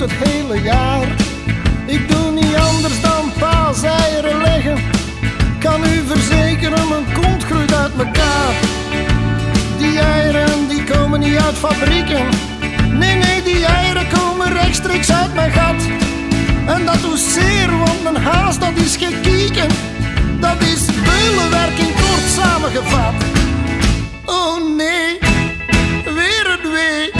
het hele jaar. Ik doe niet anders dan paaseieren leggen. Kan u verzekeren, mijn kont groeit uit mekaar. Die eieren die komen niet uit fabrieken. Nee, die eieren komen rechtstreeks uit mijn gat. En dat doet zeer, want mijn haas dat is gekieken. Dat is beulenwerk in kort samengevat. Oh nee, weer een wee.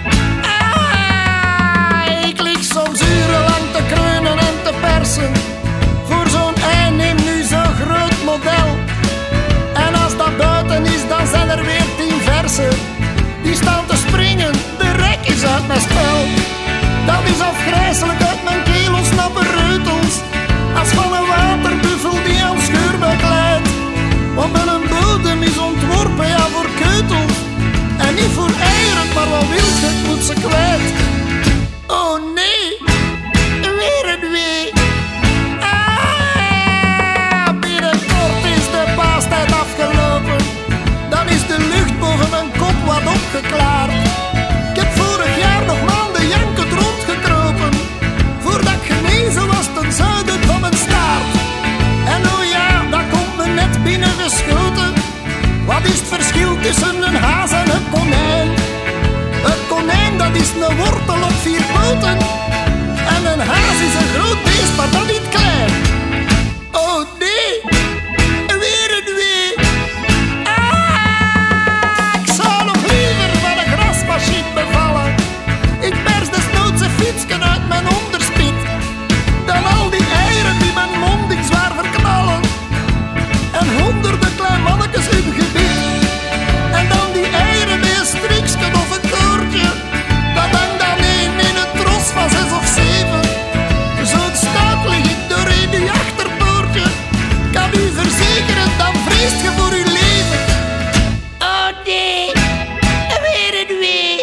Ik lig soms urenlang te kreunen en te persen. Voor zo'n ei neem nu zo'n groot model. En als dat buiten is, dan zijn er weer 10 versen. Die staan te springen, de rek is uit mijn spel. Dat is afgrijselijk, uit mijn keel ontsnappen reutels. Als van een waterbuffel die aan scheurbuik leidt. Want mijn bodem is ontworpen, ja, voor keutels. En niet voor eieren, maar wat wil je, ik moet ze kwijt. Oh nee, weer een wee. Binnenkort is de paastijd afgelopen. Dan is de lucht boven mijn kop wat opgeklaard. Ik heb vorig jaar nog maanden jankend rondgekropen. Voordat ik genezen was ten zuiden van mijn staart. En oh ja, dat komt me net binnengeschoten. Wat is het verschil tussen een haas en een konijn? Een konijn dat is een wortel op 4 poten. En een haas is een groot beest, maar dan niet klein. Oh nee, weer een wee. Ik zou nog liever van een grasmachine bevallen. Ik pers desnoods een fietsken uit mijn onderspit. Dan al die eieren die mijn monding zwaar verknallen. En honderden klein mannetjes in gebied. En dan die eieren met een striksken of een koordje. Dat hangt dan één in een tros van 6 of 7. Zo'n stuit lig ik doorheen die achterpoortje. Kan u verzekeren, dan vreest je voor uw leven. Oh nee, weer een wee.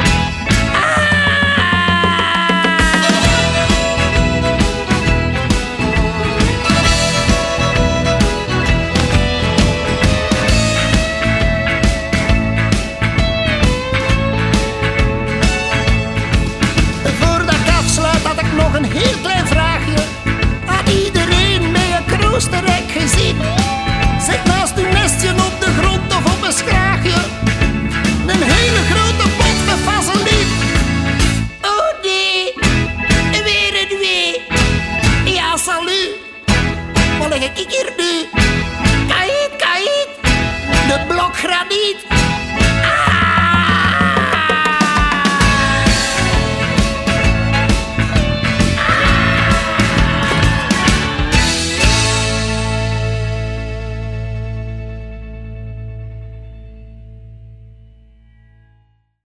Voordat ik afsluit had ik nog een heel klein vraagje. Had iedereen met een kroosterrijk gezien? Zit naast uw nestje op de grond of op een schraagje een hele grote pot met vaseline. Oh nee, weer een wee. Ja, salut. Wat leg ik hier nu? Kaït, de blok graniet.